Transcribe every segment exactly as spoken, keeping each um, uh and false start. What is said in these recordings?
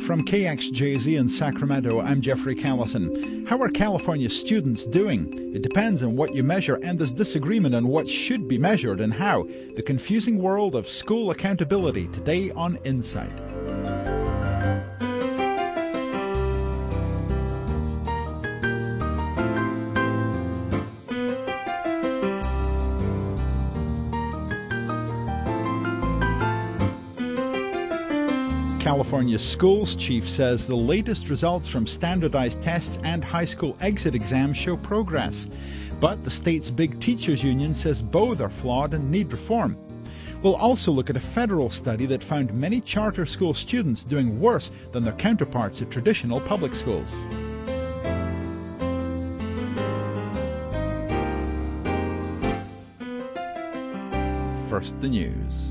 From K X J Z in Sacramento, I'm Jeffrey Callison. How are California students doing? It depends on what you measure, and there's disagreement on what should be measured and how. The confusing world of school accountability today on Insight. California schools chief says the latest results from standardized tests and high school exit exams show progress. But the state's big teachers union says both are flawed and need reform. We'll also look at a federal study that found many charter school students doing worse than their counterparts at traditional public schools. First, the news.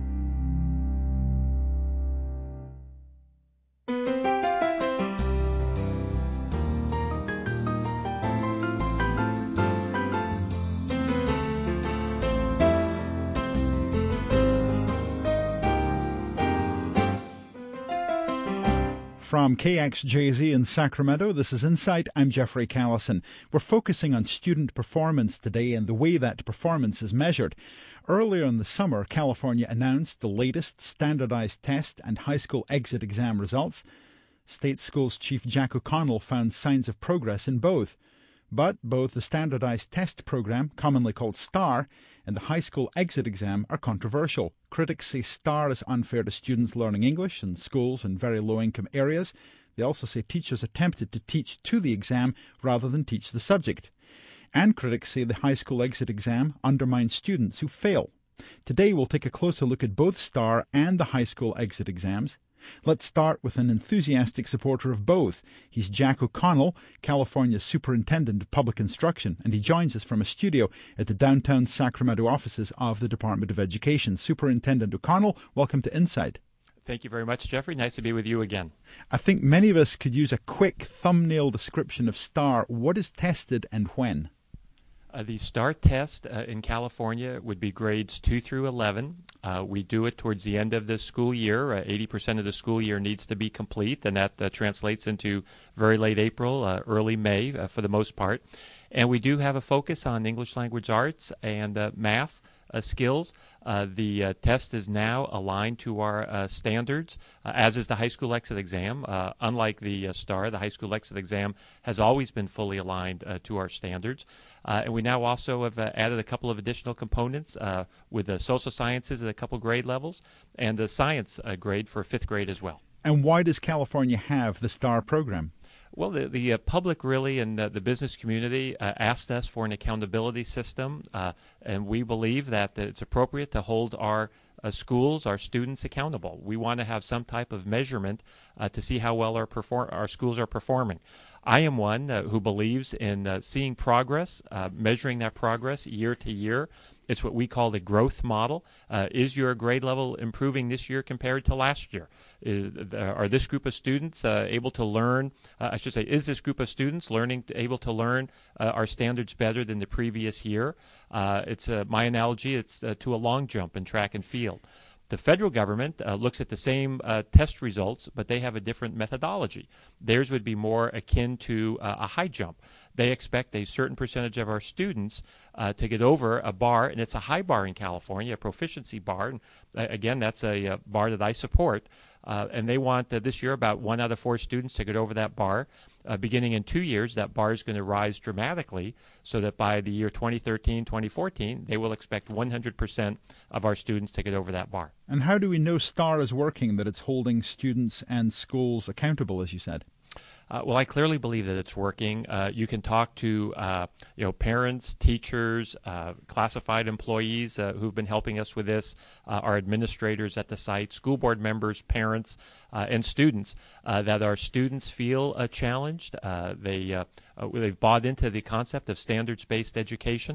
From K X J Z in Sacramento, this is Insight. I'm Jeffrey Callison. We're focusing on student performance today and the way that performance is measured. Earlier in the summer, California announced the latest standardized test and high school exit exam results. State Schools Chief Jack O'Connell found signs of progress in both. But both the standardized test program, commonly called STAR, and the high school exit exam are controversial. Critics say STAR is unfair to students learning English in schools in very low-income areas. They also say teachers attempted to teach to the exam rather than teach the subject. And critics say the high school exit exam undermines students who fail. Today we'll take a closer look at both STAR and the high school exit exams. Let's start with an enthusiastic supporter of both. He's Jack O'Connell, California's Superintendent of Public Instruction, and he joins us from a studio at the downtown Sacramento offices of the Department of Education. Superintendent O'Connell, welcome to Insight. Thank you very much, Jeffrey. Nice to be with you again. I think many of us could use a quick thumbnail description of STAR. What is tested and when? Uh, the STAR test uh, in California would be grades two through eleven. Uh, we do it towards the end of the school year. Uh, eighty percent of the school year needs to be complete, and that uh, translates into very late April, uh, early May uh, for the most part. And we do have a focus on English language arts and uh, math uh, skills. Uh, the uh, test is now aligned to our uh, standards, uh, as is the high school exit exam. Uh, unlike the uh, STAR, the high school exit exam has always been fully aligned uh, to our standards. Uh, and we now also have uh, added a couple of additional components uh, with the social sciences at a couple grade levels and the science uh, grade for fifth grade as well. And why does California have the STAR program? Well, the, the uh, public really and uh, the business community uh, asked us for an accountability system, uh, and we believe that, that it's appropriate to hold our uh, schools, our students accountable. We want to have some type of measurement uh, to see how well our, perform- our schools are performing. I am one uh, who believes in uh, seeing progress, uh, measuring that progress year to year. It's what we call the growth model. Uh, is your grade level improving this year compared to last year? Is, uh, are this group of students uh, able to learn, uh, I should say, is this group of students learning to, able to learn uh, our standards better than the previous year? Uh, it's uh, my analogy, it's uh, to a long jump in track and field. The federal government uh, looks at the same uh, test results, but they have a different methodology. Theirs would be more akin to uh, a high jump. They expect a certain percentage of our students uh, to get over a bar, and it's a high bar in California, a proficiency bar. And uh, again, that's a, a bar that I support. Uh, and they want uh, this year about one out of four students to get over that bar. Uh, beginning in two years, that bar is going to rise dramatically so that by the year twenty thirteen, twenty fourteen, they will expect one hundred percent of our students to get over that bar. And how do we know STAR is working, that it's holding students and schools accountable, as you said? Uh, well, I clearly believe that it's working. Uh, you can talk to uh, you know, parents, teachers, uh, classified employees uh, who've been helping us with this, uh, our administrators at the site, school board members, parents, uh, and students, uh, that our students feel uh, challenged. Uh, they, uh, uh, they've bought into the concept of standards-based education.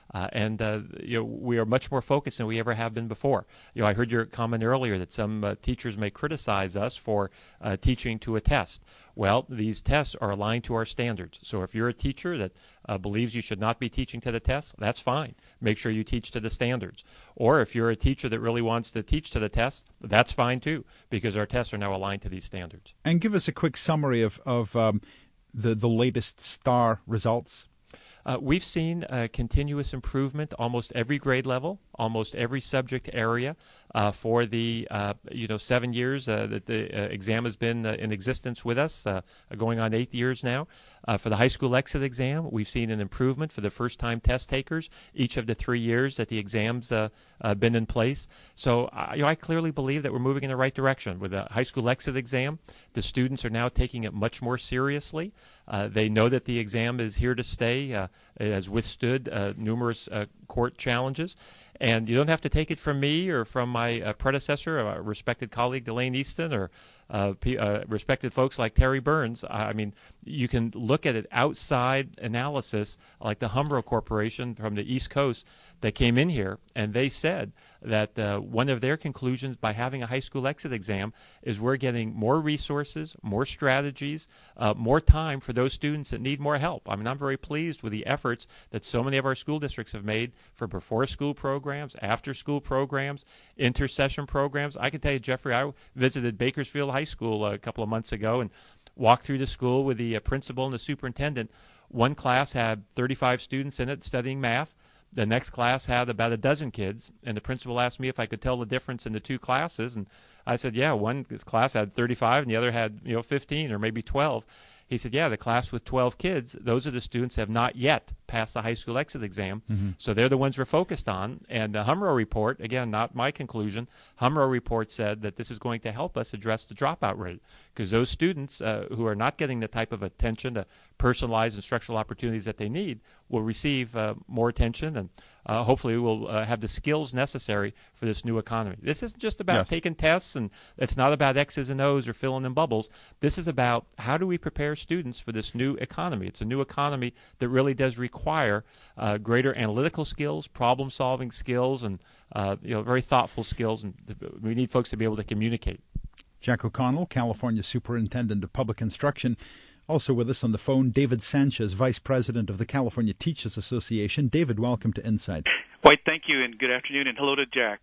Uh, and uh, you know, we are much more focused than we ever have been before. You know, I heard your comment earlier that some uh, teachers may criticize us for uh, teaching to a test. Well, these tests are aligned to our standards. So if you're a teacher that uh, believes you should not be teaching to the test, that's fine. Make sure you teach to the standards. Or if you're a teacher that really wants to teach to the test, that's fine too, because our tests are now aligned to these standards. And give us a quick summary of, of um, the, the latest STAR results. Uh, we've seen uh, continuous improvement almost every grade level, almost every subject area uh, for the uh, you know seven years uh, that the uh, exam has been uh, in existence with us, uh, going on eight years now. Uh, for the high school exit exam, we've seen an improvement for the first-time test takers each of the three years that the exam's uh, uh, been in place. So uh, you know, I clearly believe that we're moving in the right direction. With the high school exit exam, the students are now taking it much more seriously. Uh, they know that the exam is here to stay. Uh, it has withstood uh, numerous uh, court challenges. And you don't have to take it from me or from my uh, predecessor, a respected colleague, Delane Easton, or uh, P- uh, respected folks like Terry Burns. I mean, you can look at it outside analysis, like the Humro Corporation from the East Coast that came in here, and they said that uh, one of their conclusions by having a high school exit exam is we're getting more resources, more strategies, uh, more time for those students that need more help. I mean, I'm very pleased with the efforts that so many of our school districts have made for before-school programs, after-school programs, intercession programs. I can tell you, Jeffrey, I visited Bakersfield High School a couple of months ago and walked through the school with the uh, principal and the superintendent. One class had thirty-five students in it studying math. The next class had about a dozen kids, and the principal asked me if I could tell the difference in the two classes, and I said, yeah, one class had thirty-five, and the other had, you know, fifteen or maybe twelve. He said, yeah, the class with twelve kids, those are the students that have not yet passed the high school exit exam, mm-hmm. so they're the ones we're focused on. And the Humro report, again, not my conclusion, Humro report said that this is going to help us address the dropout rate, because those students uh, who are not getting the type of attention, the personalized instructional opportunities that they need, will receive uh, more attention and uh, hopefully will uh, have the skills necessary for this new economy. This isn't just about yes. taking tests, and it's not about X's and O's or filling in bubbles. This is about how do we prepare students for this new economy. It's a new economy that really does require uh, greater analytical skills, problem-solving skills, and uh, you know, very thoughtful skills, and we need folks to be able to communicate. Jack O'Connell, California Superintendent of Public Instruction. Also with us on the phone, David Sanchez, Vice President of the California Teachers Association. David, welcome to Insight. White, thank you, and good afternoon, and hello to Jack.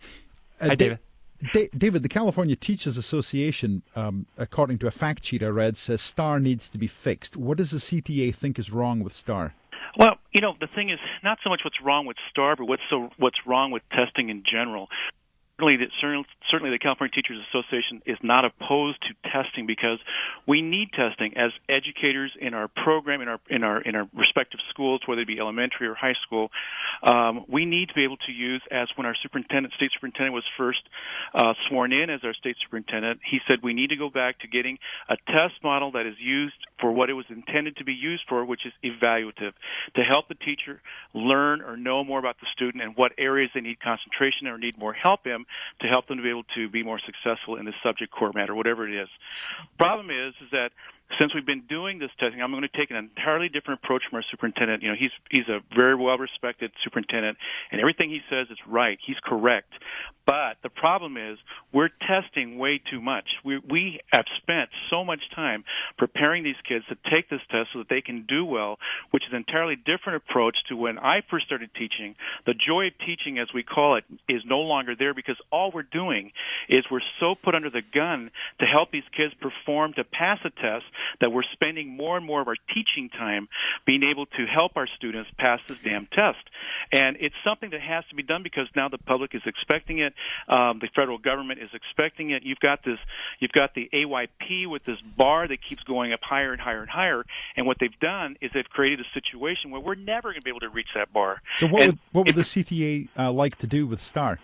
Uh, Hi, David. Da- David, the California Teachers Association, um, according to a fact sheet I read, says STAR needs to be fixed. What does the C T A think is wrong with STAR? Well, you know, the thing is not so much what's wrong with STAR, but what's so what's wrong with testing in general. Certainly, that certainly the California Teachers Association is not opposed to testing, because we need testing as educators in our program, in our in our in our respective schools, whether it be elementary or high school. Um, we need to be able to use, as when our superintendent, state superintendent, was first uh, sworn in as our state superintendent, he said we need to go back to getting a test model that is used for what it was intended to be used for, which is evaluative, to help the teacher learn or know more about the student and what areas they need concentration or need more help in, to help them to be able to be more successful in the subject core matter, whatever it is. Problem is, is that since we've been doing this testing, I'm going to take an entirely different approach from our superintendent. You know, he's he's a very well-respected superintendent, and everything he says is right. He's correct. But the problem is we're testing way too much. We we have spent so much time preparing these kids to take this test so that they can do well, which is an entirely different approach to when I first started teaching. The joy of teaching, as we call it, is no longer there, because all we're doing is we're so put under the gun to help these kids perform to pass a test that we're spending more and more of our teaching time being able to help our students pass this damn test. And it's something that has to be done because now the public is expecting it. Um, the federal government is expecting it. You've got this, you've got the A Y P with this bar that keeps going up higher and higher and higher. And what they've done is they've created a situation where we're never going to be able to reach that bar. So what and would what would the C T A uh, like to do with STAR?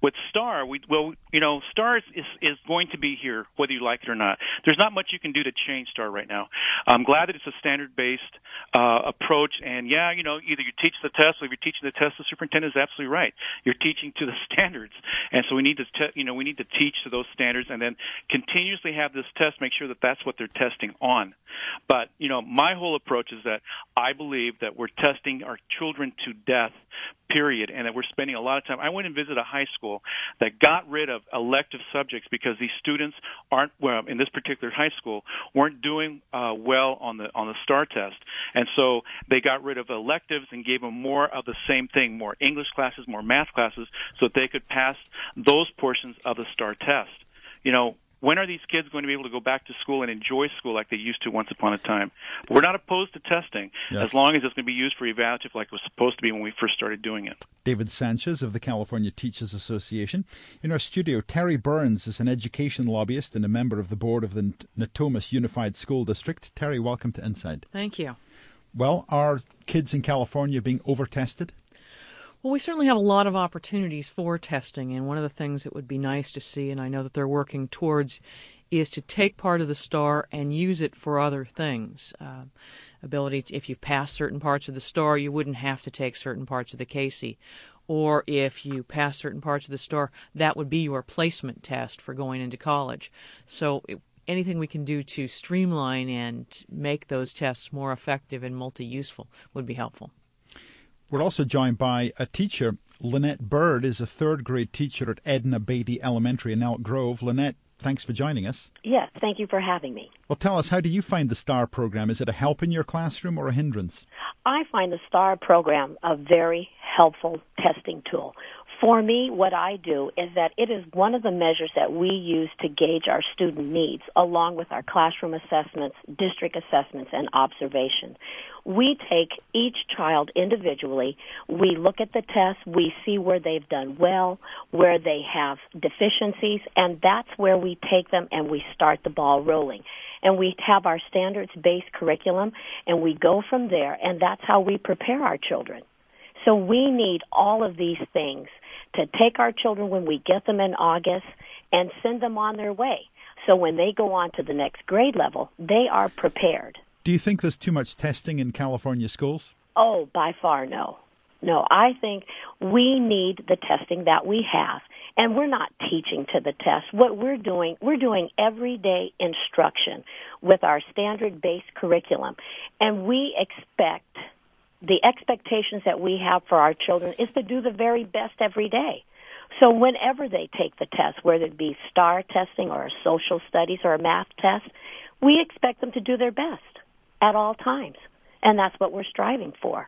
With STAR, we well, you know, STAR is, is is going to be here whether you like it or not. There's not much you can do to change STAR right now. I'm glad that it's a standard-based uh, approach, and yeah, you know, either you teach the test, or if you're teaching the test, the superintendent is absolutely right. You're teaching to the standards, and so we need to, te- you know, we need to teach to those standards, and then continuously have this test, make sure that that's what they're testing on. But you know, my whole approach is that I believe that we're testing our children to death, period, and that we're spending a lot of time. I went and visited a high school that got rid of elective subjects because these students aren't, well, in this particular high school, weren't doing uh, well on the on the STAR test, and so they got rid of electives and gave them more of the same thing, more English classes, more math classes, so that they could pass those portions of the STAR test. You know, when are these kids going to be able to go back to school and enjoy school like they used to once upon a time? We're not opposed to testing, yes, as long as it's going to be used for evaluative like it was supposed to be when we first started doing it. David Sanchez of the California Teachers Association. In our studio, Terry Burns is an education lobbyist and a member of the board of the Natomas Unified School District. Terry, welcome to Inside. Thank you. Well, are kids in California being over-tested? Well, we certainly have a lot of opportunities for testing, and one of the things that would be nice to see, and I know that they're working towards, is to take part of the STAR and use it for other things. Uh, ability to, if you've passed certain parts of the STAR, you wouldn't have to take certain parts of the Casey. Or if you pass certain parts of the STAR, that would be your placement test for going into college. So it, anything we can do to streamline and make those tests more effective and multi-useful would be helpful. We're also joined by a teacher. Lynette Bird is a third grade teacher at Edna Beatty Elementary in Elk Grove. Lynette, thanks for joining us. Yes, thank you for having me. Well, tell us, how do you find the STAR program? Is it a help in your classroom or a hindrance? I find the STAR program a very helpful testing tool. For me, what I do is that it is one of the measures that we use to gauge our student needs, along with our classroom assessments, district assessments, and observation. We take each child individually, we look at the test, we see where they've done well, where they have deficiencies, and that's where we take them and we start the ball rolling. And we have our standards-based curriculum, and we go from there, and that's how we prepare our children. So we need all of these things to take our children when we get them in August and send them on their way. So when they go on to the next grade level, they are prepared. Do you think there's too much testing in California schools? Oh, by far no. No, I think we need the testing that we have. And we're not teaching to the test. What we're doing, we're doing everyday instruction with our standard-based curriculum. And we expect, the expectations that we have for our children is to do the very best every day. So whenever they take the test, whether it be STAR testing or a social studies or a math test, we expect them to do their best at all times. And that's what we're striving for.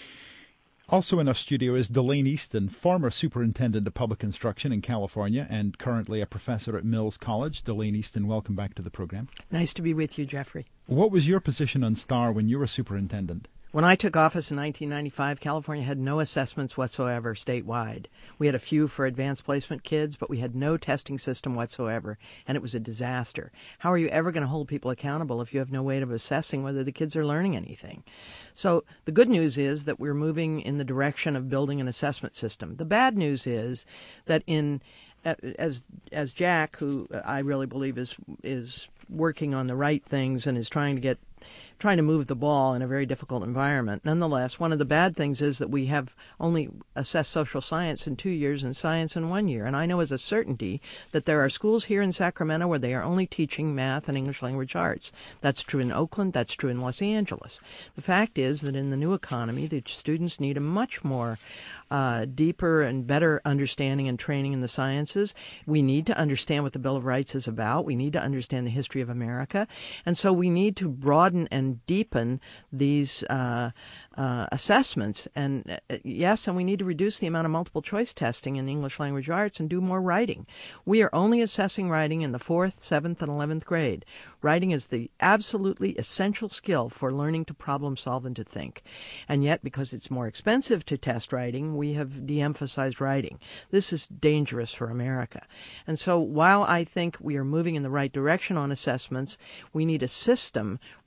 Also in our studio is Delane Easton, former superintendent of public instruction in California and currently a professor at Mills College. Delane Easton, welcome back to the program. Nice to be with you, Jeffrey. What was your position on STAR when you were superintendent? When I took office in nineteen ninety-five, California had no assessments whatsoever statewide. We had a few for advanced placement kids, but we had no testing system whatsoever, and it was a disaster. How are you ever going to hold people accountable if you have no way of assessing whether the kids are learning anything? So the good news is that we're moving in the direction of building an assessment system. The bad news is that in as as Jack, who I really believe is is working on the right things and is trying to get trying to move the ball in a very difficult environment. Nonetheless, one of the bad things is that we have only assessed social science in two years and science in one year. And I know as a certainty that there are schools here in Sacramento where they are only teaching math and English language arts. That's true in Oakland. That's true in Los Angeles. The fact is that in the new economy, the students need a much more uh, deeper and better understanding and training in the sciences. We need to understand what the Bill of Rights is about. We need to understand the history of America. And so we need to broaden and deepen these uh, uh, assessments. And uh, yes, and we need to reduce the amount of multiple choice testing in the English language arts and do more writing. We are only assessing writing in the fourth, seventh, and eleventh grade. Writing is the absolutely essential skill for learning to problem solve and to think. And yet, because it's more expensive to test writing, we have de-emphasized writing. This is dangerous for America. And so while I think we are moving in the right direction on assessments, we need a system where these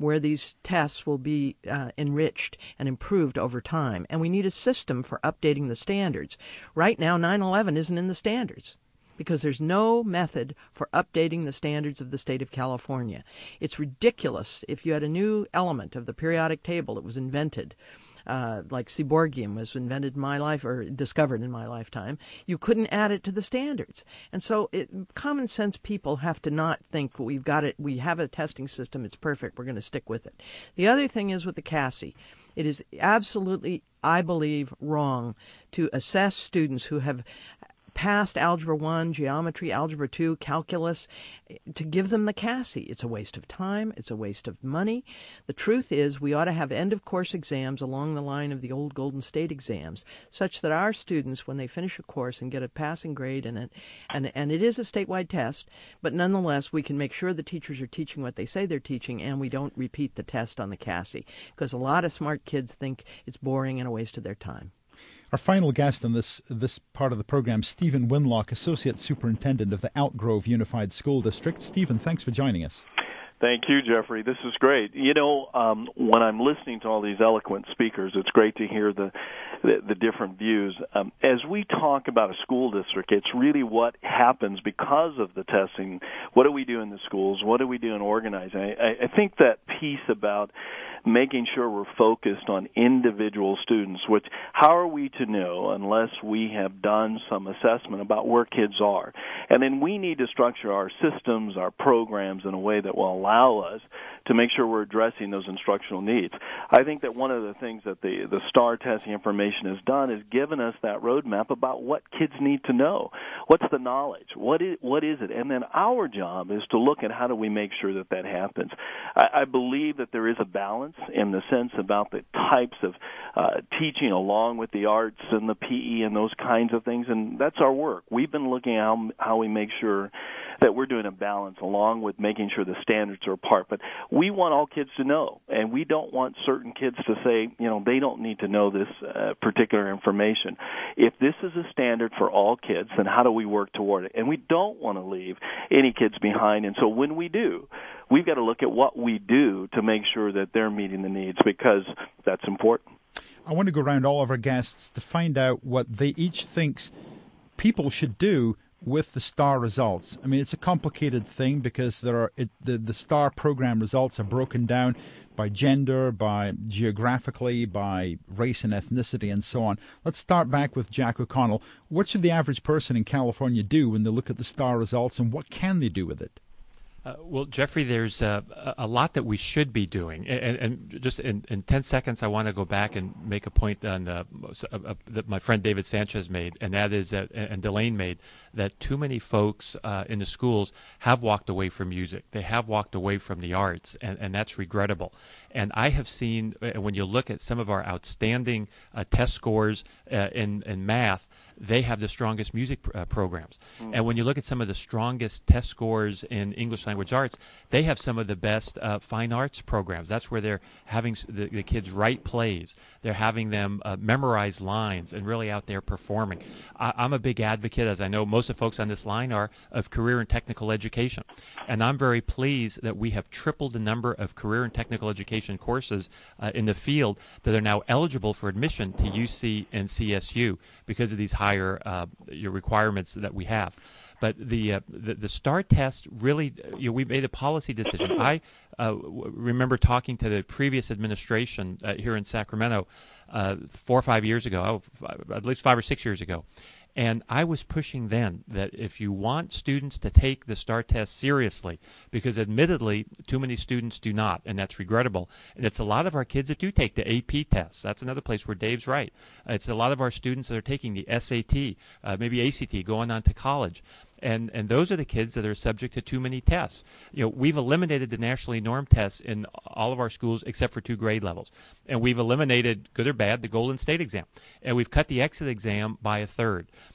those tests will be uh, enriched and improved over time. And we need a system for updating the standards. Right now, nine eleven isn't in the standards, because there's no method for updating the standards of the state of California. It's ridiculous if you had a new element of the periodic table that was invented, uh, like seaborgium was invented in my life or discovered in my lifetime, you couldn't add it to the standards. And so it, common sense people have to not think, well, we've got it, we have a testing system, it's perfect, we're going to stick with it. The other thing is with the C A S I. It is absolutely, I believe, wrong to assess students who have passed Algebra one, Geometry, Algebra two, Calculus, to give them the C A S I. It's a waste of time. It's a waste of money. The truth is we ought to have end-of-course exams along the line of the old Golden State exams, such that our students, when they finish a course and get a passing grade in it, and, and it is a statewide test, but nonetheless we can make sure the teachers are teaching what they say they're teaching, and we don't repeat the test on the C A S I, because a lot of smart kids think it's boring and a waste of their time. Our final guest in this this part of the program, Stephen Winlock, Associate Superintendent of the Elk Grove Unified School District. Stephen, thanks for joining us. Thank you, Jeffrey. This is great. You know, um, when I'm listening to all these eloquent speakers, it's great to hear the the, the different views. Um, as we talk about a school district, it's really what happens because of the testing. What do we do in the schools? What do we do in organizing? I, I think that piece about making sure we're focused on individual students, which how are we to know unless we have done some assessment about where kids are? And then we need to structure our systems, our programs in a way that will allow us to make sure we're addressing those instructional needs. I think that one of the things that the, the STAR testing information has done is given us that roadmap about what kids need to know. What's the knowledge? What is, what is it? And then our job is to look at how do we make sure that that happens. I, I believe that there is a balance in the sense about the types of uh, teaching along with the arts and the P E and those kinds of things, and that's our work. We've been looking at how, how we make sure that we're doing a balance along with making sure the standards are apart. But we want all kids to know, and we don't want certain kids to say, you know, they don't need to know this uh, particular information. If this is a standard for all kids, then how do we work toward it? And we don't want to leave any kids behind, and so when we do, we've got to look at what we do to make sure that they're meeting the needs, because that's important. I want to go around all of our guests to find out what they each thinks people should do with the STAR results. I mean, it's a complicated thing because there are it, the, the STAR program results are broken down by gender, by geographically, by race and ethnicity, and so on. Let's start back with Jack O'Connell. What should the average person in California do when they look at the STAR results, and what can they do with it? Uh, well, Jeffrey, there's uh, a lot that we should be doing. And, and just in, in ten seconds, I want to go back and make a point on uh, uh, that my friend David Sanchez made, and that is that, and Delane made, that too many folks uh, in the schools have walked away from music. They have walked away from the arts, and, and that's regrettable. And I have seen, when you look at some of our outstanding uh, test scores uh, in, in math, they have the strongest music uh, programs. Mm. And when you look at some of the strongest test scores in English language arts, they have some of the best uh, fine arts programs. That's where they're having the, the kids write plays. They're having them uh, memorize lines and really out there performing. I, I'm a big advocate, as I know most of the folks on this line are, of career and technical education. And I'm very pleased that we have tripled the number of career and technical education courses uh, in the field that are now eligible for admission to U C and C S U because of these higher uh, your requirements that we have. But the, uh, the the STAR test really, you know, we made a policy decision. I uh, w- remember talking to the previous administration uh, here in Sacramento uh, four or five years ago, oh, at least five or six years ago. And I was pushing then that if you want students to take the STAR test seriously, because admittedly too many students do not, and that's regrettable. And it's a lot of our kids that do take the A P tests. That's another place where Dave's right. It's a lot of our students that are taking the S A T, uh, maybe A C T, going on to college. And and those are the kids that are subject to too many tests. You know, we've eliminated the nationally normed tests in all of our schools except for two grade levels. And we've eliminated, good or bad, the Golden State exam. And we've cut the exit exam by a third.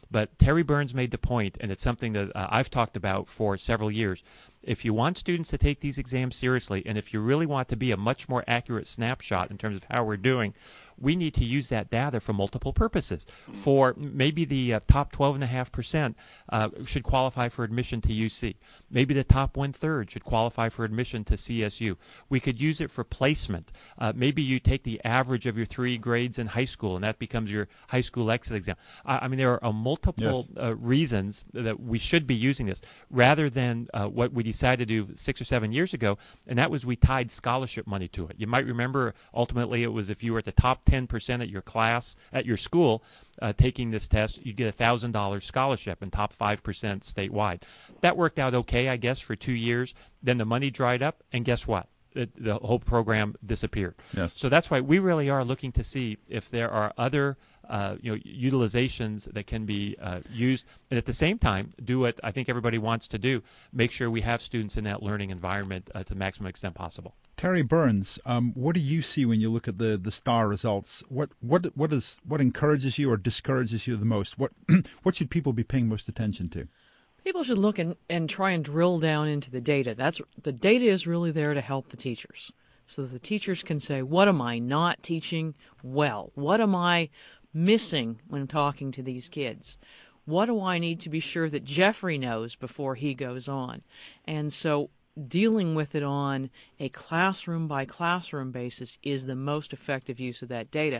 But Terry Burns made the point, and it's something that uh, I've talked about for several years. If you want students to take these exams seriously, and if you really want to be a much more accurate snapshot in terms of how we're doing, we need to use that data for multiple purposes. For maybe the uh, top twelve point five percent uh, should qualify for admission to U C. Maybe the top one-third should qualify for admission to C S U. We could use it for placement. Uh, maybe you take the average of your three grades in high school, and that becomes your high school exit exam. I, I mean, there are uh, multiple yes. uh, reasons that we should be using this, rather than uh, what we decided to do six or seven years ago, and that was we tied scholarship money to it. You might remember, ultimately, it was if you were at the top ten percent at your class, at your school, uh, taking this test, you'd get a one thousand dollars scholarship, and top five percent statewide. That worked out okay, I guess, for two years. Then the money dried up, and guess what? It, the whole program disappeared. Yes. So that's why we really are looking to see if there are other uh, you know, utilizations that can be uh, used, and at the same time, do what I think everybody wants to do, make sure we have students in that learning environment uh, to the maximum extent possible. Terry Burns, um, what do you see when you look at the, the STAR results? What what what is what encourages you or discourages you the most? What what should people be paying most attention to? People should look and, and try and drill down into the data. That's the data is really there to help the teachers, so that the teachers can say, what am I not teaching well? What am I missing when talking to these kids? What do I need to be sure that Jeffrey knows before he goes on? And so dealing with it on a classroom-by-classroom basis is the most effective use of that data.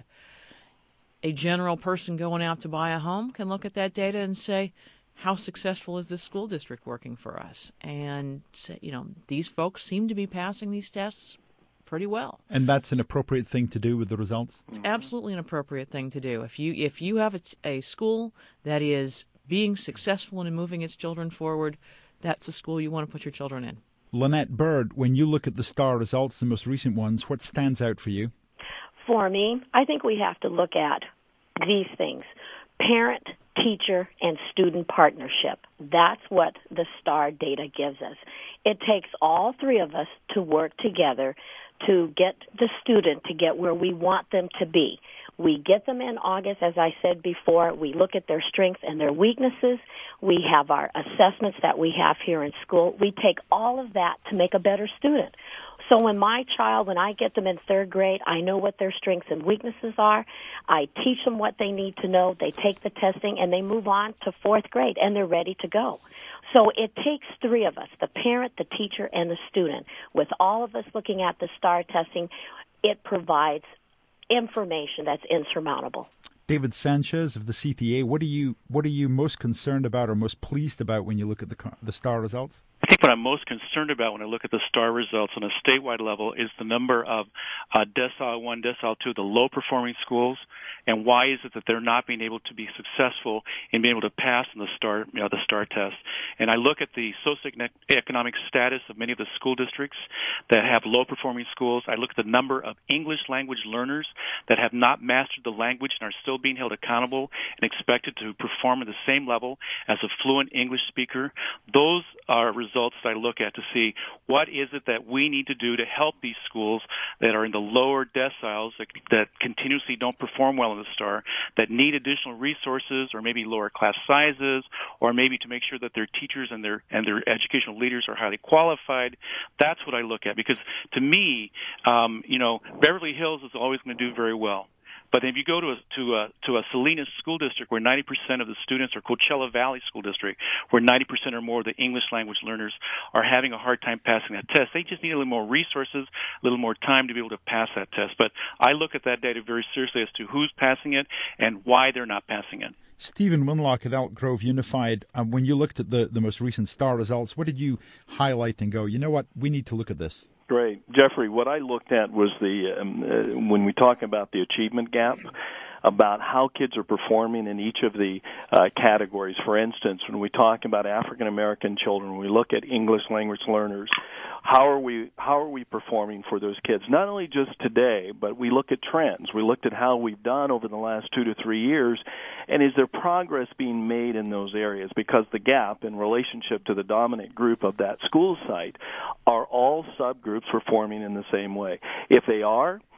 A general person going out to buy a home can look at that data and say, how successful is this school district working for us? And say, you know, these folks seem to be passing these tests pretty well. And that's an appropriate thing to do with the results? It's absolutely an appropriate thing to do. If you if you have a, a school that is being successful in moving its children forward, that's the school you want to put your children in. Lynette Bird, when you look at the STAR results, the most recent ones, what stands out for you? For me, I think we have to look at these things. Parent, teacher, and student partnership. That's what the STAR data gives us. It takes all three of us to work together to get the student to get where we want them to be. We get them in August, as I said before. We look at their strengths and their weaknesses. We have our assessments that we have here in school. We take all of that to make a better student. So when my child, when I get them in third grade, I know what their strengths and weaknesses are. I teach them what they need to know. They take the testing, and they move on to fourth grade, and they're ready to go. So it takes three of us, the parent, the teacher, and the student. With all of us looking at the STAR testing, it provides information that's insurmountable. David Sanchez of the C T A, what are you what are you most concerned about or most pleased about when you look at the the STAR results? I think what I'm most concerned about when I look at the STAR results on a statewide level is the number of uh, decile one, decile two, the low-performing schools, and why is it that they're not being able to be successful in being able to pass on the STAR, you know, the STAR test. And I look at the socioeconomic status of many of the school districts that have low-performing schools. I look at the number of English language learners that have not mastered the language and are still being held accountable and expected to perform at the same level as a fluent English speaker. Those are results that I look at to see what is it that we need to do to help these schools that are in the lower deciles, that, that continuously don't perform well in the STAR, that need additional resources or maybe lower class sizes, or maybe to make sure that their teachers and their and their educational leaders are highly qualified. That's what I look at, because to me, um, you know, Beverly Hills is always going to do very well. But if you go to a, to a, to a Salinas school district where ninety percent of the students, or Coachella Valley School District, where ninety percent or more of the English language learners are having a hard time passing that test, they just need a little more resources, a little more time to be able to pass that test. But I look at that data very seriously as to who's passing it and why they're not passing it. Stephen Winlock at Elk Grove Unified, um, when you looked at the, the most recent STAR results, what did you highlight and go, you know what, we need to look at this? Great. Jeffrey, what I looked at was the, um, uh, when we talk about the achievement gap, about how kids are performing in each of the uh, categories. For instance, when we talk about African American children, when we look at English language learners, how are we how are we performing for those kids? Not only just today, but we look at trends. We looked at how we've done over the last two to three years, and is there progress being made in those areas? Because the gap in relationship to the dominant group of that school site, are all subgroups performing in the same way? If they are,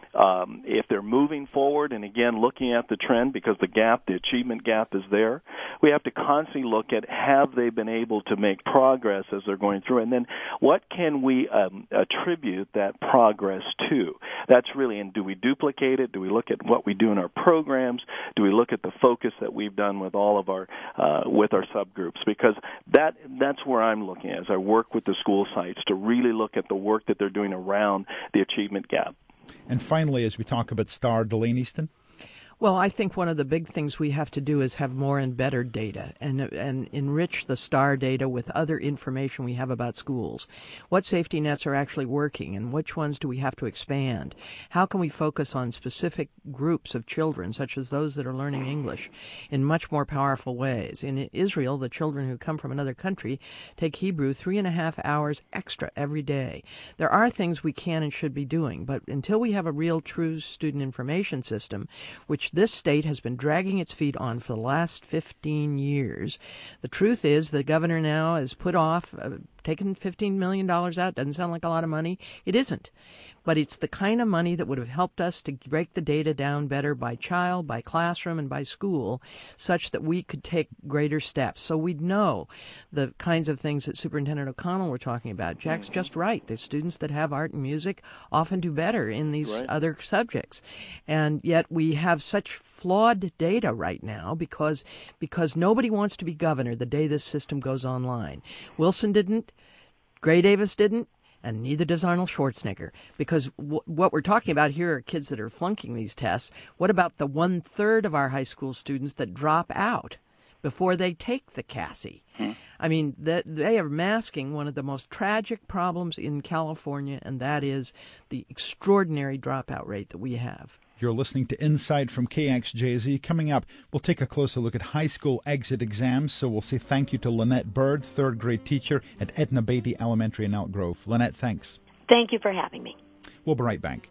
um, if they're moving forward, and again, looking at the trend because the gap, the achievement gap is there, we have to constantly look at have they been able to make progress as they're going through, and then what can we um, attribute that progress to? That's really, and do we duplicate it? Do we look at what we do in our programs? Do we look at the focus that we've done with all of our uh, with our subgroups? Because that that's where I'm looking at as I work with the school sites to really look at the work that they're doing around the achievement gap. And finally, as we talk about STAR, Delane Easton. Well, I think one of the big things we have to do is have more and better data and and enrich the STAR data with other information we have about schools. What safety nets are actually working and which ones do we have to expand? How can we focus on specific groups of children, such as those that are learning English, in much more powerful ways? In Israel, the children who come from another country take Hebrew three and a half hours extra every day. There are things we can and should be doing, but until we have a real true student information system, which this state has been dragging its feet on for the last fifteen years. The truth is the governor now has put off uh, taking fifteen million dollars out. Doesn't sound like a lot of money. It isn't. But it's the kind of money that would have helped us to break the data down better by child, by classroom, and by school, such that we could take greater steps. So we'd know the kinds of things that Superintendent O'Connell were talking about. Jack's just right. The students that have art and music often do better in these right. other subjects. And yet we have such flawed data right now because because nobody wants to be governor the day this system goes online. Wilson didn't. Gray Davis didn't. And neither does Arnold Schwarzenegger, because w- what we're talking about here are kids that are flunking these tests. What about the one-third of our high school students that drop out before they take the C A S I? Hmm. I mean, that they are masking one of the most tragic problems in California, and that is the extraordinary dropout rate that we have. You're listening to Insight from K X J Z. Coming up, we'll take a closer look at high school exit exams, so we'll say thank you to Lynette Bird, third grade teacher at Edna Beatty Elementary in Elk Grove. Lynette, thanks. Thank you for having me. We'll be right back.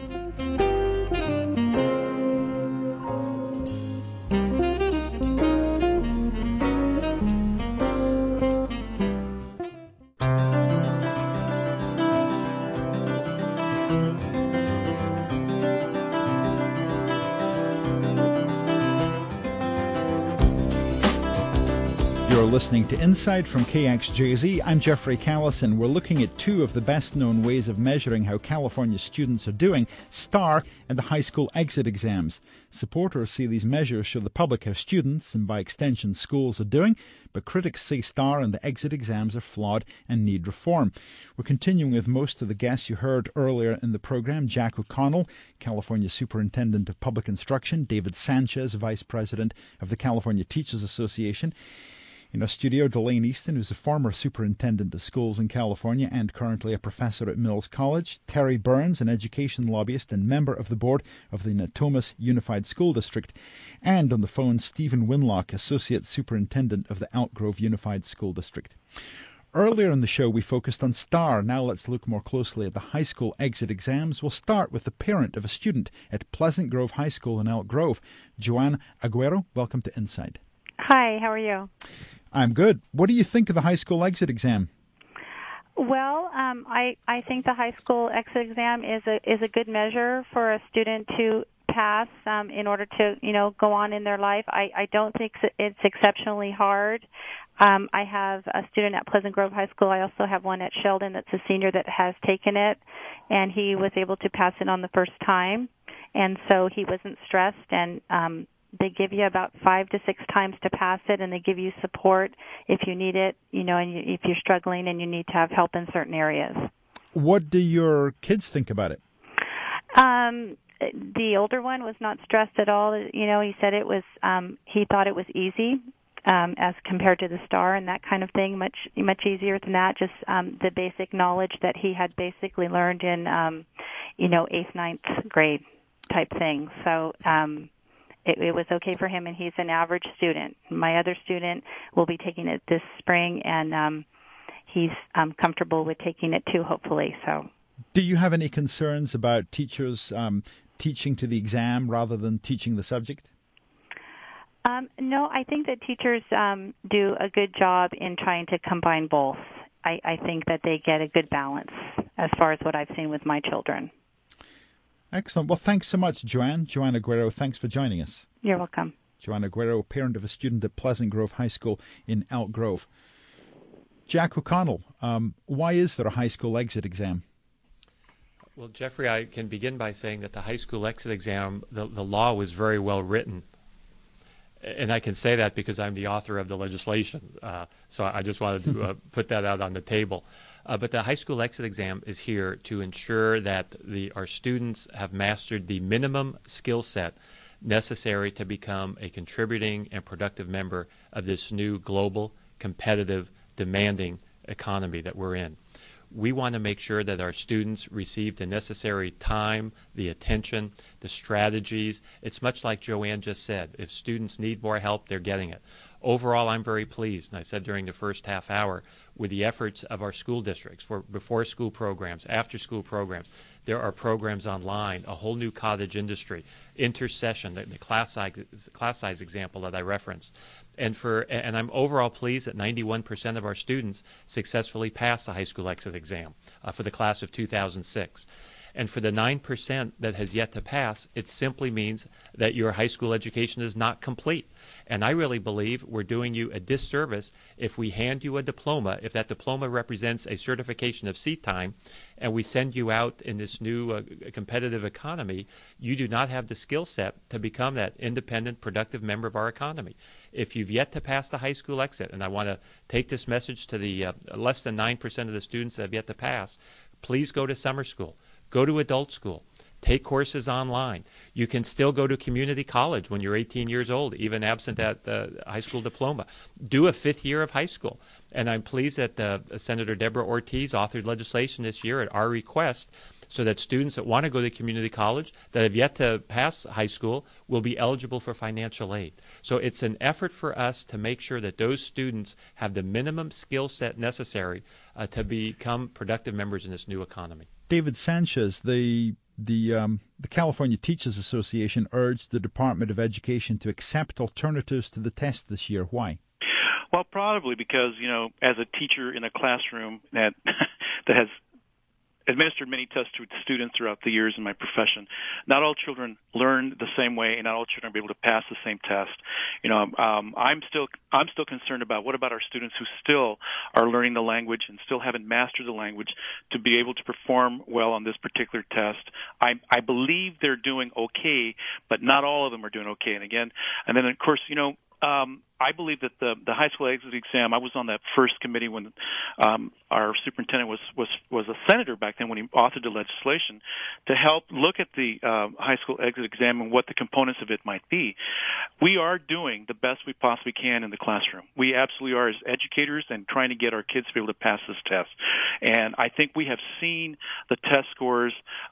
You're listening to Insight from K X J Z. I'm Jeffrey Callison. We're looking at two of the best-known ways of measuring how California students are doing, STAR and the high school exit exams. Supporters see these measures show the public how students, and by extension schools, are doing, but critics say STAR and the exit exams are flawed and need reform. We're continuing with most of the guests you heard earlier in the program. Jack O'Connell, California Superintendent of Public Instruction; David Sanchez, Vice President of the California Teachers Association. In our studio, Delane Easton, who's a former superintendent of schools in California and currently a professor at Mills College; Terry Burns, an education lobbyist and member of the board of the Natomas Unified School District; and on the phone, Stephen Winlock, associate superintendent of the Elk Grove Unified School District. Earlier in the show, we focused on STAR. Now let's look more closely at the high school exit exams. We'll start with the parent of a student at Pleasant Grove High School in Elk Grove. Joanne Aguero, welcome to Insight. Hi, how are you? I'm good. What do you think of the high school exit exam? Well, um, I, I think the high school exit exam is a is a good measure for a student to pass um, in order to, you know, go on in their life. I, I don't think it's exceptionally hard. Um, I have a student at Pleasant Grove High School. I also have one at Sheldon that's a senior that has taken it, and he was able to pass it on the first time, and so he wasn't stressed. And um, they give you about five to six times to pass it, and they give you support if you need it, you know, and you, if you're struggling and you need to have help in certain areas. What do your kids think about it? Um, the older one was not stressed at all. You know, he said it was, um, he thought it was easy. Um, as compared to the STAR and that kind of thing, much much easier than that. Just um, the basic knowledge that he had basically learned in, um, you know, eighth, ninth grade type thing. So um, it, it was okay for him, and he's an average student. My other student will be taking it this spring, and um, he's um, comfortable with taking it too, hopefully. So, do you have any concerns about teachers um, teaching to the exam rather than teaching the subject? Um, no, I think that teachers um, do a good job in trying to combine both. I, I think that they get a good balance as far as what I've seen with my children. Excellent. Well, thanks so much, Joanne. Joanne Aguero, thanks for joining us. You're welcome. Joanne Aguero, parent of a student at Pleasant Grove High School in Elk Grove. Jack O'Connell, um, why is there a high school exit exam? Well, Jeffrey, I can begin by saying that the high school exit exam, the, the law was very well written. And I can say that because I'm the author of the legislation. Uh, so I just wanted to uh, put that out on the table. Uh, but the high school exit exam is here to ensure that the, our students have mastered the minimum skill set necessary to become a contributing and productive member of this new global, competitive, demanding economy that we're in. We want to make sure that our students receive the necessary time, the attention, the strategies. It's much like Joanne just said. If students need more help, they're getting it. Overall, I'm very pleased, and I said during the first half hour, with the efforts of our school districts for before-school programs, after-school programs. There are programs online, a whole new cottage industry, intercession, the, the class size, class size example that I referenced. And for and I'm overall pleased that ninety-one percent of our students successfully passed the high school exit exam uh, for the class of two thousand six. And for the nine percent that has yet to pass, it simply means that your high school education is not complete. And I really believe we're doing you a disservice if we hand you a diploma, if that diploma represents a certification of seat time, and we send you out in this new uh, competitive economy, you do not have the skill set to become that independent, productive member of our economy. If you've yet to pass the high school exit, and I want to take this message to the uh, less than nine percent of the students that have yet to pass, please go to summer school. Go to adult school. Take courses online. You can still go to community college when you're eighteen years old, even absent that uh, high school diploma. Do a fifth year of high school. And I'm pleased that uh, Senator Deborah Ortiz authored legislation this year at our request so that students that want to go to community college that have yet to pass high school will be eligible for financial aid. So it's an effort for us to make sure that those students have the minimum skill set necessary uh, to become productive members in this new economy. David Sanchez, the the um, the California Teachers Association urged the Department of Education to accept alternatives to the test this year. Why? Well, probably because, you know, as a teacher in a classroom that that has administered many tests to students throughout the years in my profession, not all children learn the same way, and not all children are able to pass the same test. You know, um, I'm still I'm still concerned about what about our students who still are learning the language and still haven't mastered the language to be able to perform well on this particular test. I, I believe they're doing okay, but not all of them are doing okay. And again, and then of course, you know. Um, I believe that the the high school exit exam. I was on that first committee when um, our superintendent was was was a senator back then when he authored the legislation to help look at the uh, high school exit exam and what the components of it might be. We are doing the best we possibly can in the classroom. We absolutely are as educators and trying to get our kids to be able to pass this test. And I think we have seen the test scores.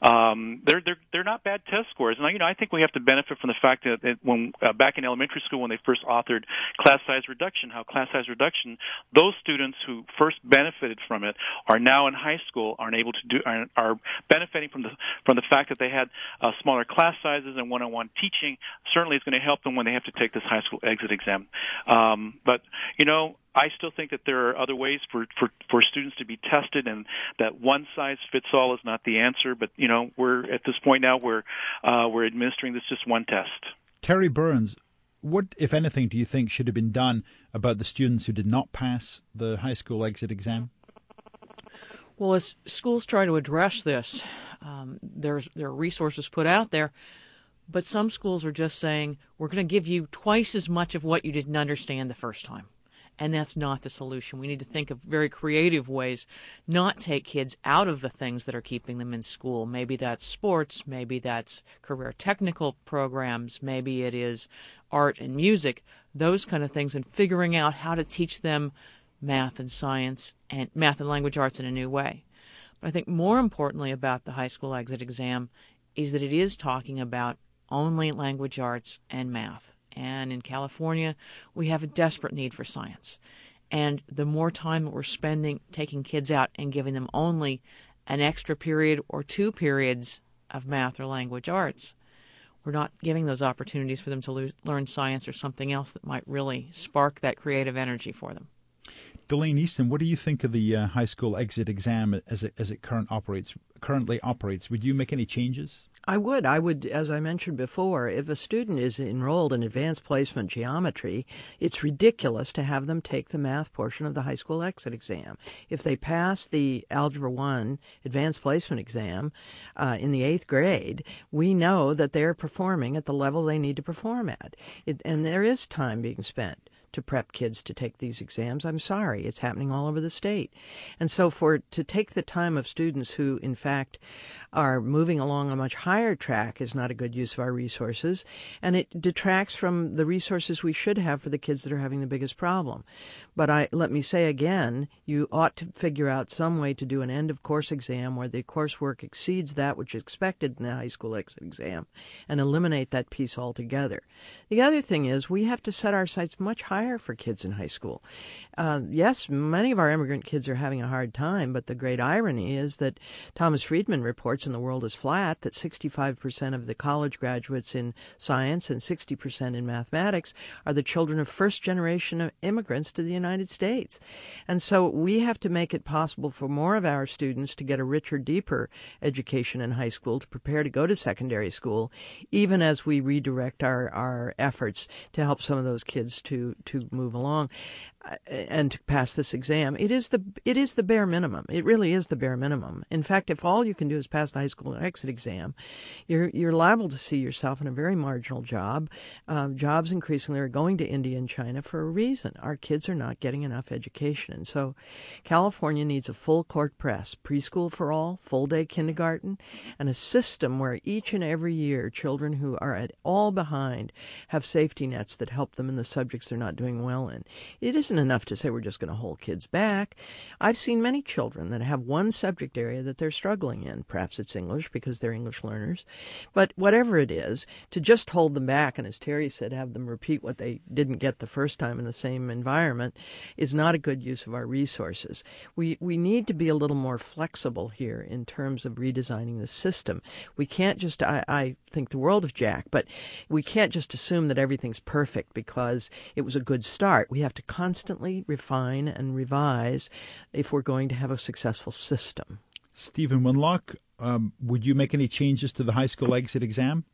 Um, they're they're they're not bad test scores. And you know I think we have to benefit from the fact that, that when uh, back in elementary school when they first authored class size reduction, how class size reduction, those students who first benefited from it are now in high school, aren't able to do, are, are benefiting from the from the fact that they had uh, smaller class sizes and one-on-one teaching. Certainly, it's going to help them when they have to take this high school exit exam. Um, but you know. I still think that there are other ways for, for, for students to be tested, and that one size fits all is not the answer. But you know, we're at this point now where uh, we're administering this just one test. Terry Burns, what, if anything, do you think should have been done about the students who did not pass the high school exit exam? Well, as schools try to address this, um, there's there are resources put out there, but some schools are just saying, we're going to give you twice as much of what you didn't understand the first time. And that's not the solution. We need to think of very creative ways, not take kids out of the things that are keeping them in school. Maybe that's sports, maybe that's career technical programs, maybe it is art and music, those kind of things, and figuring out how to teach them math and science and math and language arts in a new way. But I think more importantly about the high school exit exam is that it is talking about only language arts and math. And in California, we have a desperate need for science. And the more time that we're spending taking kids out and giving them only an extra period or two periods of math or language arts, we're not giving those opportunities for them to lo- learn science or something else that might really spark that creative energy for them. Delane Easton, what do you think of the uh, high school exit exam as it as it current operates currently operates? Would you make any changes? I would. I would, as I mentioned before, if a student is enrolled in advanced placement geometry, it's ridiculous to have them take the math portion of the high school exit exam. If they pass the Algebra one advanced placement exam uh, in the eighth grade, we know that they're performing at the level they need to perform at. It, and there is time being spent to prep kids to take these exams. I'm sorry, it's happening all over the state. And so for to take the time of students who, in fact, are moving along a much higher track is not a good use of our resources, and it detracts from the resources we should have for the kids that are having the biggest problem. But I let me say again, you ought to figure out some way to do an end-of-course exam where the coursework exceeds that which is expected in the high school exit exam and eliminate that piece altogether. The other thing is we have to set our sights much higher for kids in high school. Uh, yes, many of our immigrant kids are having a hard time, but the great irony is that Thomas Friedman reports in The World is Flat that sixty-five percent of the college graduates in science and sixty percent in mathematics are the children of first-generation immigrants to the United States. And so we have to make it possible for more of our students to get a richer, deeper education in high school, to prepare to go to secondary school, even as we redirect our, our efforts to help some of those kids to, to move along and to pass this exam. It is the it is the bare minimum. It really is the bare minimum. In fact, if all you can do is pass the high school exit exam, you're you're liable to see yourself in a very marginal job. Um, jobs increasingly are going to India and China for a reason. Our kids are not getting enough education. And so California needs a full court press, preschool for all, full day kindergarten, and a system where each and every year children who are at all behind have safety nets that help them in the subjects they're not doing well in. It isn't enough to say we're just going to hold kids back. I've seen many children that have one subject area that they're struggling in. Perhaps it's English because they're English learners. But whatever it is, to just hold them back and, as Terry said, have them repeat what they didn't get the first time in the same environment is not a good use of our resources. We we need to be a little more flexible here in terms of redesigning the system. We can't just, I, I think the world of Jack, but we can't just assume that everything's perfect because it was a good start. We have to constantly Constantly refine and revise if we're going to have a successful system. Stephen Winlock, um, would you make any changes to the high school exit exam?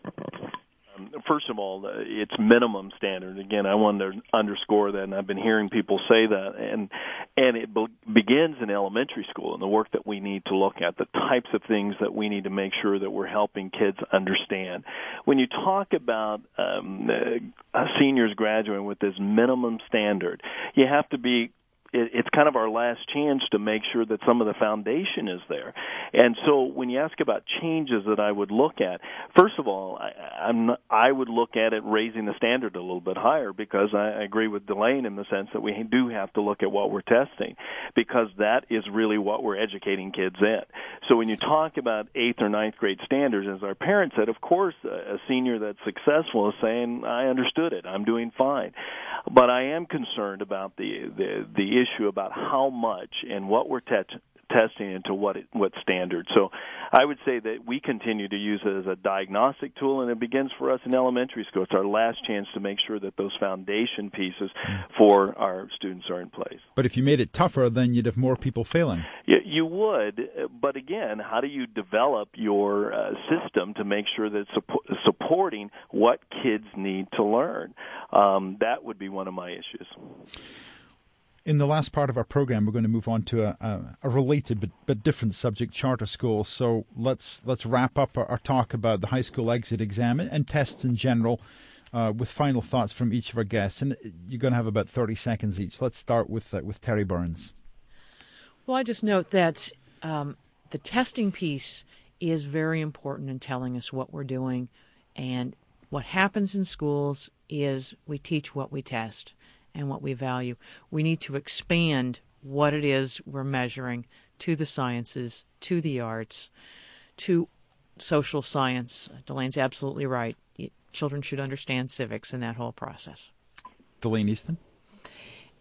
Um, first of all, it's minimum standard. Again, I wanted to underscore that, and I've been hearing people say that. And and it be- begins in elementary school and the work that we need to look at, the types of things that we need to make sure that we're helping kids understand. When you talk about um, uh, seniors graduating with this minimum standard, you have to be it's kind of our last chance to make sure that some of the foundation is there. And so when you ask about changes that I would look at, first of all, I, I'm not, I would look at it raising the standard a little bit higher, because I agree with Delane in the sense that we do have to look at what we're testing, because that is really what we're educating kids in. So when you talk about eighth or ninth grade standards, as our parents said, of course a senior that's successful is saying, I understood it, I'm doing fine. But I am concerned about the the, the issue about how much and what we're te- testing into what it, what standard. So I would say that we continue to use it as a diagnostic tool, and it begins for us in elementary school. It's our last chance to make sure that those foundation pieces for our students are in place. But if you made it tougher, then you'd have more people failing. You, you would, but again, how do you develop your uh, system to make sure that it's support, supporting what kids need to learn? Um, that would be one of my issues. In the last part of our program, we're going to move on to a, a, a related but, but different subject, charter schools. So let's let's wrap up our, our talk about the high school exit exam and tests in general uh, with final thoughts from each of our guests. And you're going to have about thirty seconds each. Let's start with uh, with Terry Burns. Well, I just note that um, the testing piece is very important in telling us what we're doing. And what happens in schools is we teach what we test and what we value. We need to expand what it is we're measuring to the sciences, to the arts, to social science. Delane's absolutely right. Children should understand civics in that whole process. Delane Easton?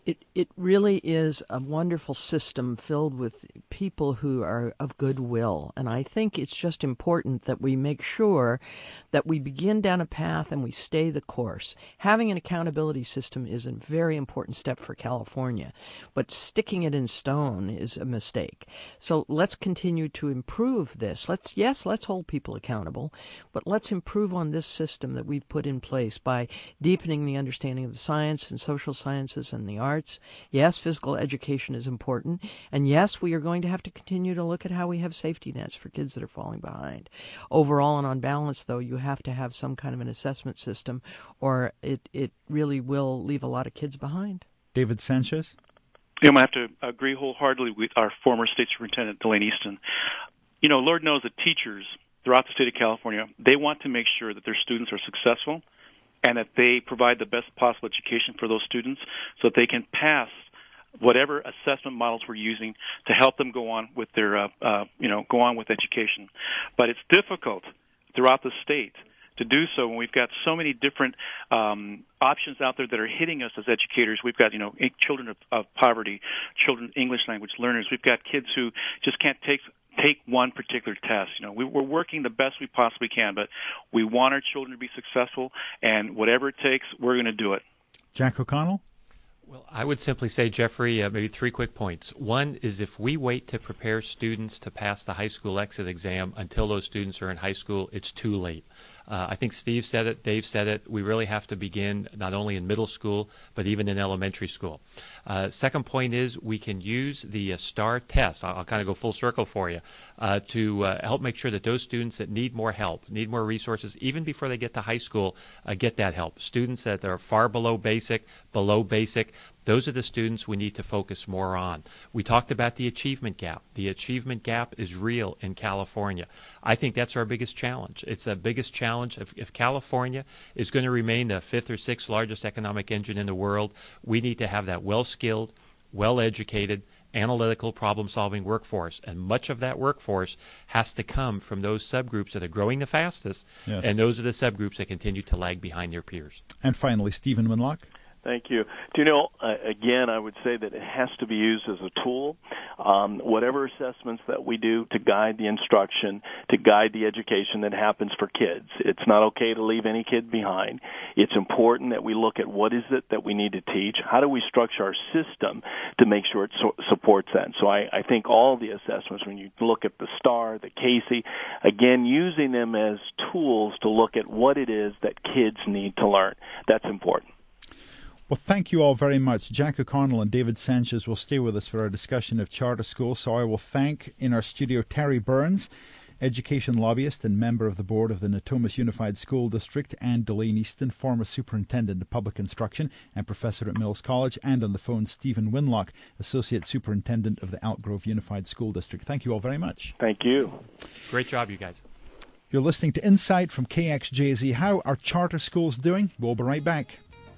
It it really is a wonderful system filled with people who are of goodwill. And I think it's just important that we make sure that we begin down a path and we stay the course. Having an accountability system is a very important step for California, but sticking it in stone is a mistake. So let's continue to improve this. Let's yes, let's hold people accountable, but let's improve on this system that we've put in place by deepening the understanding of the science and social sciences and the arts. Yes, physical education is important. And yes, we are going to have to continue to look at how we have safety nets for kids that are falling behind. Overall and on balance, though, you have to have some kind of an assessment system, or it, it really will leave a lot of kids behind. David Sanchez? I'm going to have to agree wholeheartedly with our former state superintendent, Delane Easton. You know, Lord knows that teachers throughout the state of California, they want to make sure that their students are successful and that they provide the best possible education for those students so that they can pass whatever assessment models we're using to help them go on with their, uh, uh, you know, go on with education. But it's difficult throughout the state to do so when we've got so many different um, options out there that are hitting us as educators. We've got, you know, children of, of poverty, children English language learners. We've got kids who just can't take take one particular test. You know, we, we're working the best we possibly can, but we want our children to be successful, and whatever it takes, we're going to do it. Jack O'Connell? Well, I would simply say, Jeffrey, uh, maybe three quick points. One is if we wait to prepare students to pass the high school exit exam until those students are in high school, it's too late. Uh, I think Steve said it, Dave said it, we really have to begin not only in middle school, but even in elementary school. Uh, second point is we can use the uh, STAR test, I'll, I'll kind of go full circle for you, uh, to uh, help make sure that those students that need more help, need more resources, even before they get to high school, uh, get that help. Students that are far below basic, below basic, those are the students we need to focus more on. We talked about the achievement gap. The achievement gap is real in California. I think that's our biggest challenge. It's the biggest challenge. If, if California is going to remain the fifth or sixth largest economic engine in the world, we need to have that well-skilled, well-educated, analytical problem-solving workforce. And much of that workforce has to come from those subgroups that are growing the fastest, yes. And those are the subgroups that continue to lag behind their peers. And finally, Stephen Winlock. Thank you. Do you know, uh, again, I would say that it has to be used as a tool. Um, whatever assessments that we do to guide the instruction, to guide the education that happens for kids. It's not okay to leave any kid behind. It's important that we look at what is it that we need to teach. How do we structure our system to make sure it so- supports that? So I, I think all the assessments, when you look at the STAR, the Casey, again, using them as tools to look at what it is that kids need to learn. That's important. Well, thank you all very much. Jack O'Connell and David Sanchez will stay with us for our discussion of charter schools. So I will thank in our studio Terry Burns, education lobbyist and member of the board of the Natomas Unified School District, and Delane Easton, former superintendent of public instruction and professor at Mills College, and on the phone Stephen Winlock, associate superintendent of the Elk Grove Unified School District. Thank you all very much. Thank you. Great job, you guys. You're listening to Insight from K X J Z. How are charter schools doing? We'll be right back.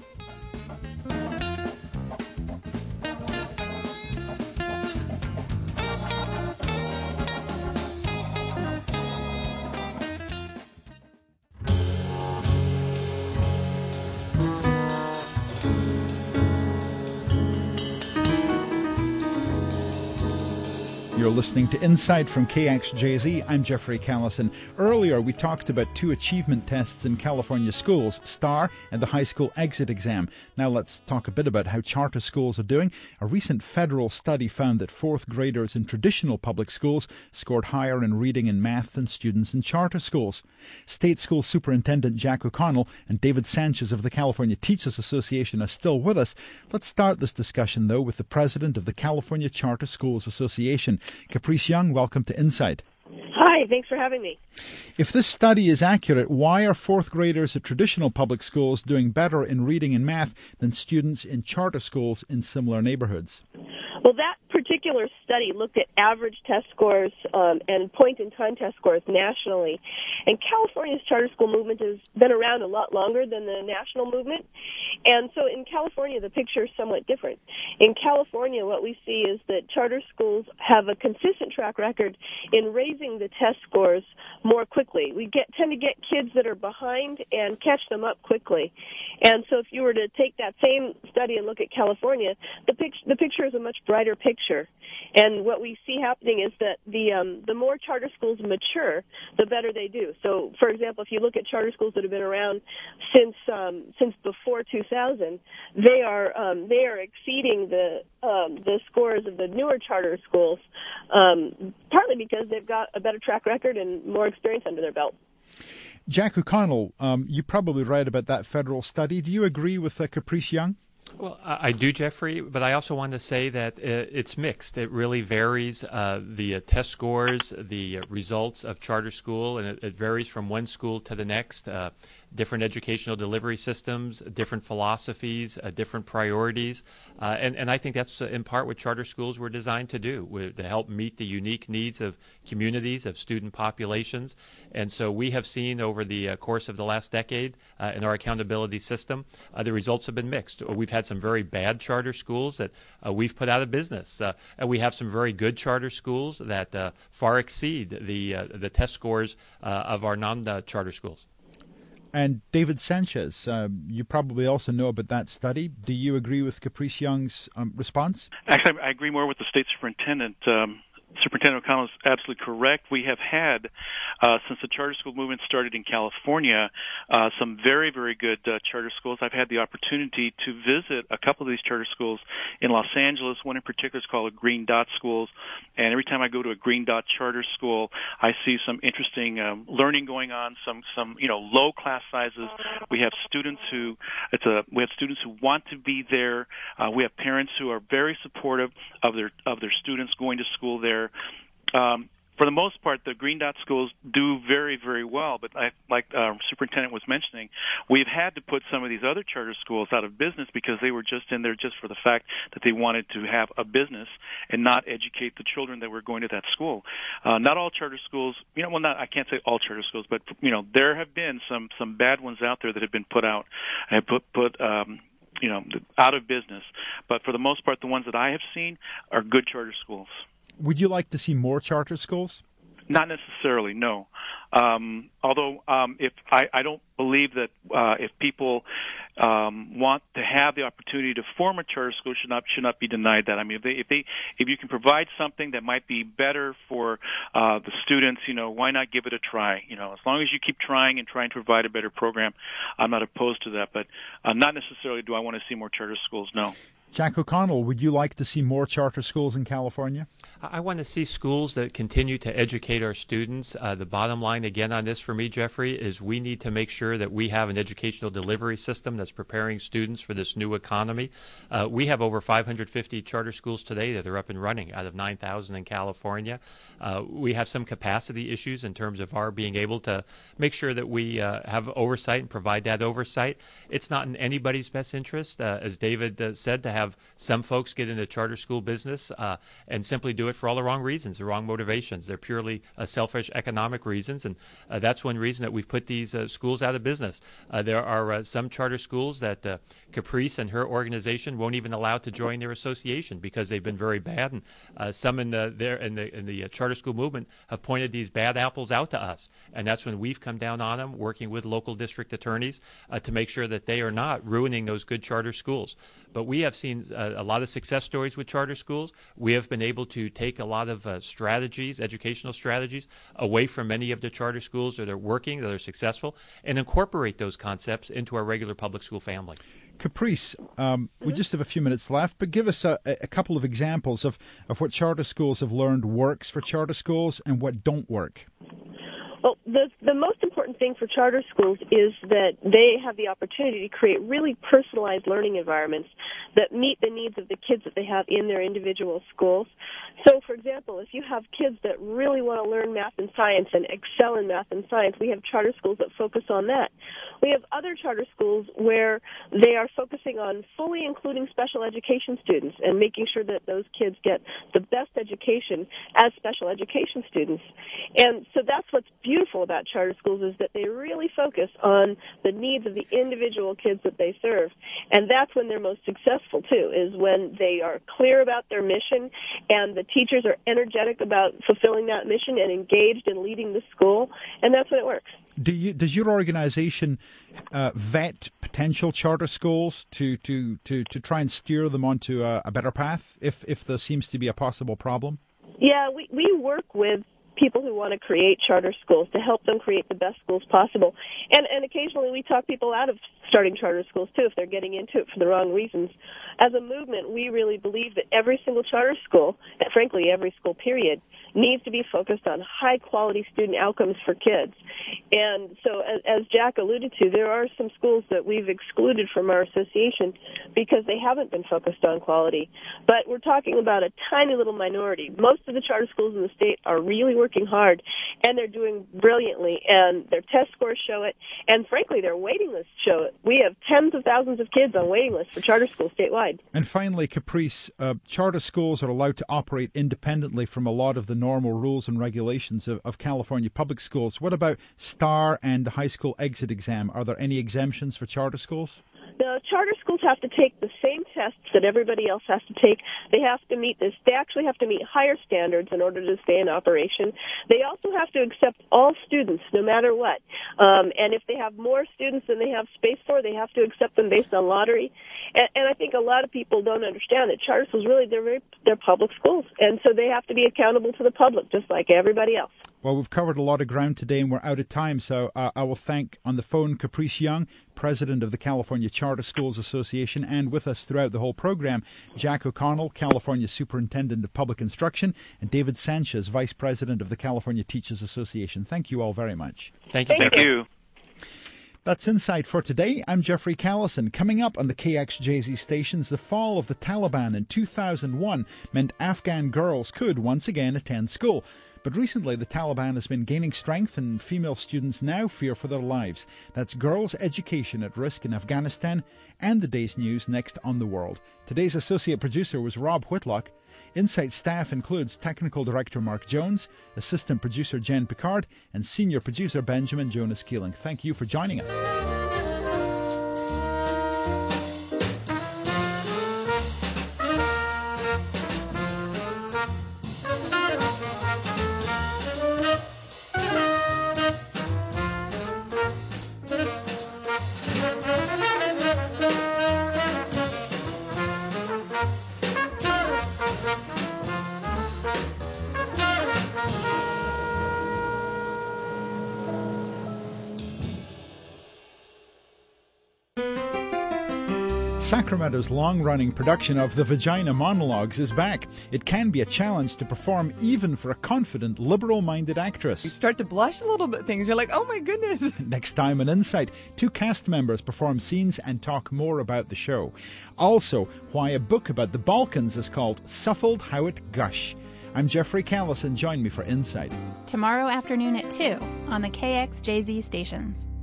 You're listening to Insight from K X J Z. I'm Jeffrey Callison. Earlier, we talked about two achievement tests in California schools, STAR and the high school exit exam. Now let's talk a bit about how charter schools are doing. A recent federal study found that fourth graders in traditional public schools scored higher in reading and math than students in charter schools. State School Superintendent Jack O'Connell and David Sanchez of the California Teachers Association are still with us. Let's start this discussion, though, with the president of the California Charter Schools Association. Caprice Young, welcome to Insight. Hi, thanks for having me. If this study is accurate, why are fourth graders at traditional public schools doing better in reading and math than students in charter schools in similar neighborhoods? Well, that particular particular study looked at average test scores um, and point-in-time test scores nationally. And California's charter school movement has been around a lot longer than the national movement. And so in California, the picture is somewhat different. In California, what we see is that charter schools have a consistent track record in raising the test scores more quickly. We get tend to get kids that are behind and catch them up quickly. And so if you were to take that same study and look at California, the, pic- the picture is a much brighter picture. And what we see happening is that the um, the more charter schools mature, the better they do. So, for example, if you look at charter schools that have been around since um, since before two thousand, they are um, they are exceeding the um, the scores of the newer charter schools, um, partly because they've got a better track record and more experience under their belt. Jack O'Connell, um, you probably read about that federal study. Do you agree with uh, Caprice Young? Well, I do, Jeffrey, but I also want to say that it's mixed. It really varies, uh, the uh, test scores, the uh, results of charter school, and it, it varies from one school to the next. Uh, different educational delivery systems, different philosophies, uh, different priorities. Uh, and, and I think that's uh, in part what charter schools were designed to do, with, to help meet the unique needs of communities, of student populations. And so we have seen over the uh, course of the last decade uh, in our accountability system, uh, the results have been mixed. We've had some very bad charter schools that uh, we've put out of business. Uh, and we have some very good charter schools that uh, far exceed the uh, the test scores uh, of our non-charter schools. And David Sanchez, uh, you probably also know about that study. Do you agree with Caprice Young's um, response? Actually, I agree more with the state superintendent. Um, Superintendent O'Connell is absolutely correct. We have had, uh, since the charter school movement started in California, uh, some very, very good uh, charter schools. I've had the opportunity to visit a couple of these charter schools in Los Angeles. One in particular is called Green Dot Schools. And every time I go to a Green Dot charter school, I see some interesting um, learning going on, some, some, you know, low class sizes. We have students who, it's a, we have students who want to be there. Uh, we have parents who are very supportive of their, of their students going to school there. Um, for the most part, the Green Dot schools do very, very well. But I, like uh, Superintendent was mentioning, we've had to put some of these other charter schools out of business because they were just in there just for the fact that they wanted to have a business and not educate the children that were going to that school. Uh, not all charter schools, you know, well, not I can't say all charter schools, but you know, there have been some some bad ones out there that have been put out and put put. Um, you know, out of business. But for the most part, the ones that I have seen are good charter schools. Would you like to see more charter schools? Not necessarily, no. Um, although um, if I, I don't believe that uh, if people um, want to have the opportunity to form a charter school, should not should not be denied that. I mean, if they if they if you can provide something that might be better for uh, the students, you know, why not give it a try? You know, as long as you keep trying and trying to provide a better program, I'm not opposed to that. But uh, not necessarily do I want to see more charter schools. No. Jack O'Connell, would you like to see more charter schools in California? I want to see schools that continue to educate our students. Uh, the bottom line, again, on this for me, Jeffrey, is we need to make sure that we have an educational delivery system that's preparing students for this new economy. Uh, we have over five hundred fifty charter schools today that are up and running out of nine thousand in California. Uh, we have some capacity issues in terms of our being able to make sure that we uh, have oversight and provide that oversight. It's not in anybody's best interest, uh, as David uh, said, to have some folks get into charter school business uh, and simply do it for all the wrong reasons, the wrong motivations. They're purely uh, selfish economic reasons, and uh, that's one reason that we've put these uh, schools out of business. Uh, there are uh, some charter schools that uh, Caprice and her organization won't even allow to join their association because they've been very bad, and uh, some in the, there in the, in the uh, charter school movement have pointed these bad apples out to us, and that's when we've come down on them, working with local district attorneys uh, to make sure that they are not ruining those good charter schools. But we have seen uh, a lot of success stories with charter schools. We have been able to take a lot of uh, strategies, educational strategies, away from many of the charter schools that are working, that are successful, and incorporate those concepts into our regular public school family. Caprice, um, we just have a few minutes left, but give us a, a couple of examples of, of what charter schools have learned works for charter schools and what don't work. Well, the the most important thing for charter schools is that they have the opportunity to create really personalized learning environments that meet the needs of the kids that they have in their individual schools. So, for example, if you have kids that really want to learn math and science and excel in math and science, we have charter schools that focus on that. We have other charter schools where they are focusing on fully including special education students and making sure that those kids get the best education as special education students. And so that's what's beautiful about charter schools, is that they really focus on the needs of the individual kids that they serve. And that's when they're most successful, too, is when they are clear about their mission and the teachers are energetic about fulfilling that mission and engaged in leading the school, and that's when it works. Do you, does your organization uh, vet potential charter schools to, to, to, to try and steer them onto a, a better path if, if there seems to be a possible problem? Yeah, we, we work with people who want to create charter schools to help them create the best schools possible. And, and occasionally we talk people out of starting charter schools, too, if they're getting into it for the wrong reasons. As a movement, we really believe that every single charter school, and frankly every school period, needs to be focused on high-quality student outcomes for kids. And so, as, as Jack alluded to, there are some schools that we've excluded from our association because they haven't been focused on quality. But we're talking about a tiny little minority. Most of the charter schools in the state are really working hard, and they're doing brilliantly, and their test scores show it, and frankly, their waiting lists show it. We have tens of thousands of kids on waiting lists for charter schools statewide. And finally, Caprice, uh, charter schools are allowed to operate independently from a lot of the normal rules and regulations of, of California public schools. What about STAR and the high school exit exam? Are there any exemptions for charter schools? The charter schools have to take the same tests that everybody else has to take. They have to meet this. They actually have to meet higher standards in order to stay in operation. They also have to accept all students, no matter what. Um, and if they have more students than they have space for, they have to accept them based on lottery. And, and I think a lot of people don't understand that charter schools really they're very, they're public schools, and so they have to be accountable to the public, just like everybody else. Well, we've covered a lot of ground today and we're out of time, so uh, I will thank on the phone Caprice Young, President of the California Charter Schools Association, and with us throughout the whole program, Jack O'Connell, California Superintendent of Public Instruction, and David Sanchez, Vice President of the California Teachers Association. Thank you all very much. Thank you. Thank you. That's Insight for today. I'm Jeffrey Callison. Coming up on the K X J Z stations, the fall of the Taliban in two thousand one meant Afghan girls could once again attend school. But recently, the Taliban has been gaining strength and female students now fear for their lives. That's girls' education at risk in Afghanistan and the day's news next on The World. Today's associate producer was Rob Whitlock. Insight staff includes Technical Director Mark Jones, Assistant Producer Jen Picard, and Senior Producer Benjamin Jonas Keeling. Thank you for joining us. Sacramento's long-running production of The Vagina Monologues is back. It can be a challenge to perform even for a confident, liberal-minded actress. You start to blush a little bit, things. You're like, oh my goodness. Next time on Insight, two cast members perform scenes and talk more about the show. Also, why a book about the Balkans is called Suffled How It Gush. I'm Jeffrey Callison. Join me for Insight. Tomorrow afternoon at two on the K X J Z stations.